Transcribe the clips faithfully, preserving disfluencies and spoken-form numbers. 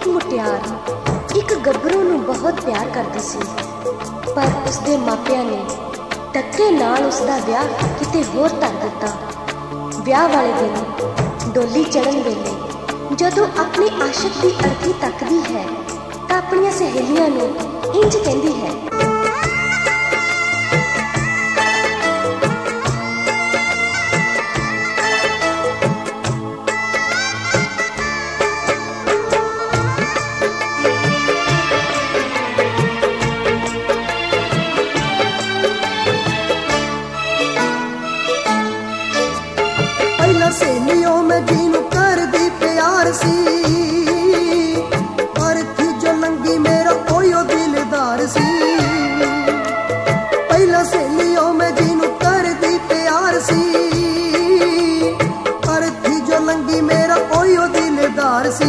एक मुटियार एक गभरू नूं बहुत प्यार करदी सी, पर उसदे मापिਆਂ ने धक्के नाल उसदा विआह किते होर धर दिता। विआह वाले दिन डोली चढ़न वेले जदों अपने आशिक की अर्थी तकदी है तां अपणियां सहेलियां नूं इंज कहंदी है, सहेलियों में जीनू कर दी प्यार सी, पर थी जो लंगी मेरा ओयो दिलदार सी। पहला सहेलियों में जीनू कर दी प्यार सी, पर थी जो लंगी मेरा ओयो दिलदार सी।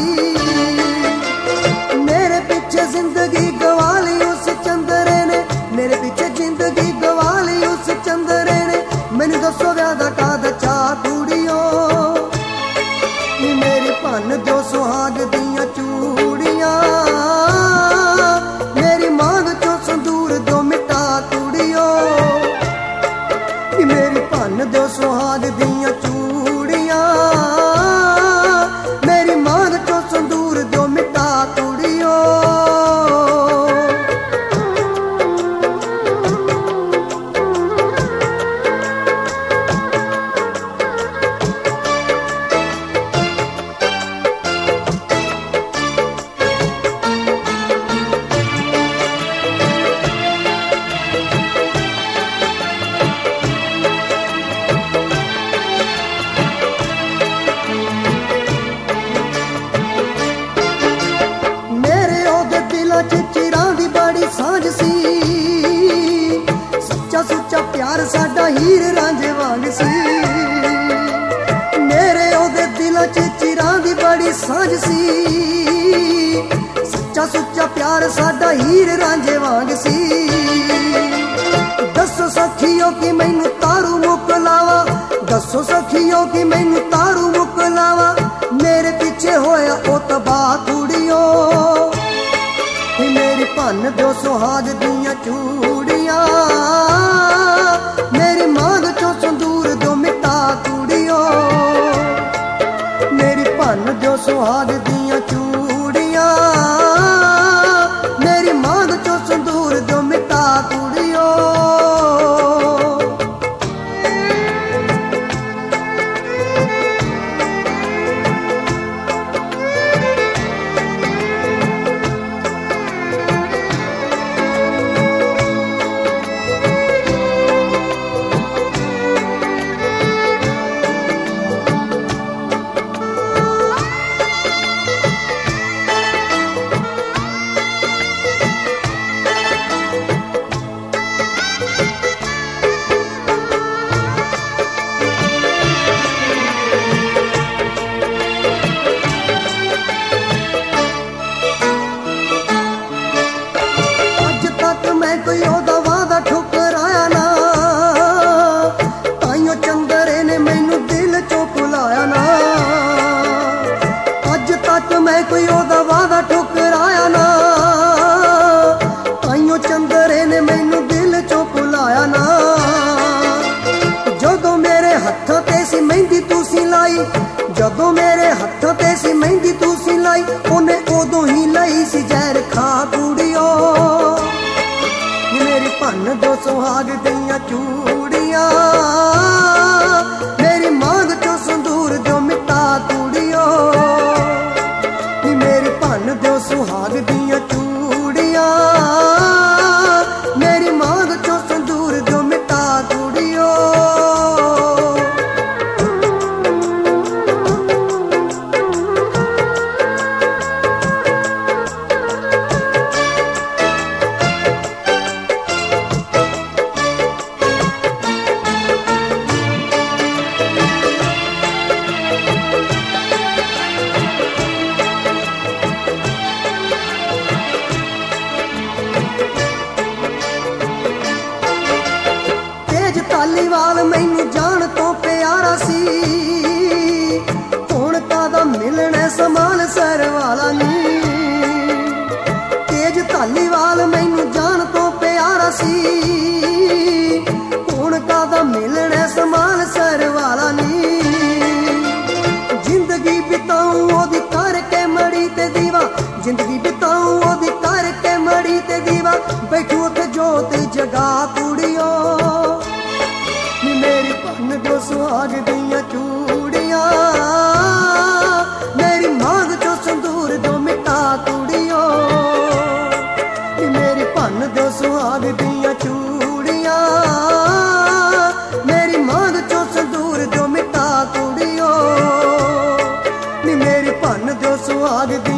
मेरे पीछे जिंदगी गवा ली उस चंदरे ने, मेरे पीछे जिंदगी गवा ली उस चंदरे ने। मैनू दसो व्याह दा कादा चा कुड़ियों, मेरी भन दो सुहाग दियां चूड़ियां, मेरी मांग चो संदूर दो मिटा कुड़ियों। मेरी भन दो सुहाग दियां चूड़ियां, मेरी मांग चो संदूर दो मिटा कुड़ियों। सच्चा सुच्चा प्यार साडा हीर रांझे वांग सी, मेरे ओदे दिल च चिरां दी बड़ी सांझ सी। सच्चा सुच्चा प्यार साडा हीर रांझे वांग सी। दसो सखियों कि मैनू तारू मुकलावा, दसो सखियों कि मैनू तारू मुकलावा। मेरे पीछे होया ओ तबाह कुड़ियों, मेरी भन दो सुहाग दियां चूड़ियां, मेरी मांग चो संदूर दो मिटा कुड़ियों। मेरी भन दो सुहाग दियां चूड़ियां, मेरी मांग चो संदूर दो मिटा कुड़ियों। कोई ओदा वादा ठुकराया ना, ताइयों चंदरे ने मैनू दिल चो भुलाया ना। अज तक मैं कोई ओदा वादा ठुकराया ना, ताइयों चंदरे ने मैनू दिल चो भुलाया ना। जदों मेरे हत्थों ते सी मेहंदी तुसी लाई, जदों मेरे हत्थों ते सी मेहंदी तुसी लाई, उन्हें उदों ही लाई सी जहर खा कुड़ियों। मेरी भन दो सुहाग दियां चूड़ियां, मेरी मांग चो संदूर दो मिटा कुड़ियों। मेरी भन दो सुहाग दियां चूड़ियां, मेरी मांग चो संदूर दो मिटा कुड़ियों। धालीवाल मैनू जान तो प्यारा सी, हुण तादा मिलने समान सर वाला नी। जिंदगी बिताऊं ओदी करके मड़ी ते दीवा बैठू उत्थे जोत जगा कुड़ियो नी मेरी भन दो सुहाग दियां चूड़ियां मेरी मांग चो संदूर दो मिटा कुड़ियो नी मेरी भन दो सुहाग दियां चूड़ियां मेरी मांग चो संदूर दो मिटा कुड़ियो नी मेरी भन दो सुहाग दी